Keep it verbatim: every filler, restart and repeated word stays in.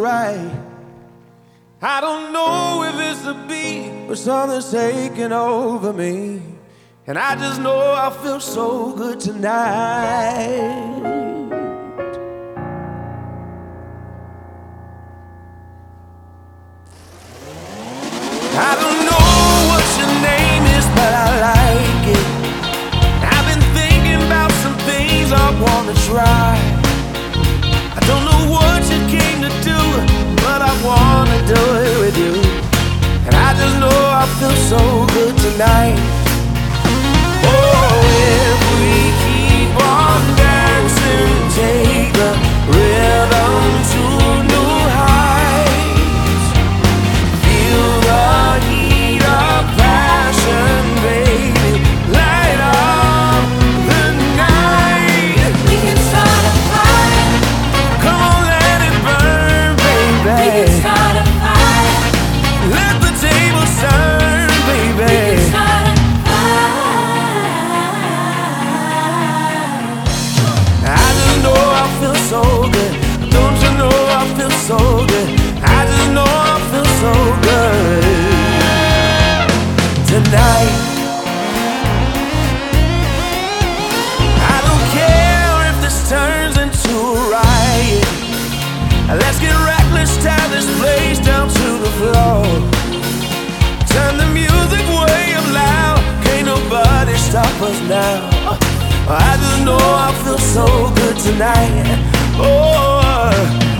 right. I don't know if it's the beat, but something's taking over me, and I just know I feel so good tonight. I don't know what your name is, but I like it. I've been thinking about some things I wanna try. I don't know what you came to do, but I wanna do it with you. And I just know I feel so good tonight. Oh, if we keep on dancing, take the rhythm to new heights. Feel the heat of passion, baby, light up the night. We can start a fire. Come on, let it burn, baby. We can start a fire. Let the table turn, baby. We can start a fire. I just know I feel so good. Don't you know I feel so good? I just know I feel so good tonight. I don't care if this turns into a riot. Let's get reckless, tie this place down to the floor. Turn the music way up loud, can't nobody stop us now. I just know I feel so good tonight. Oh,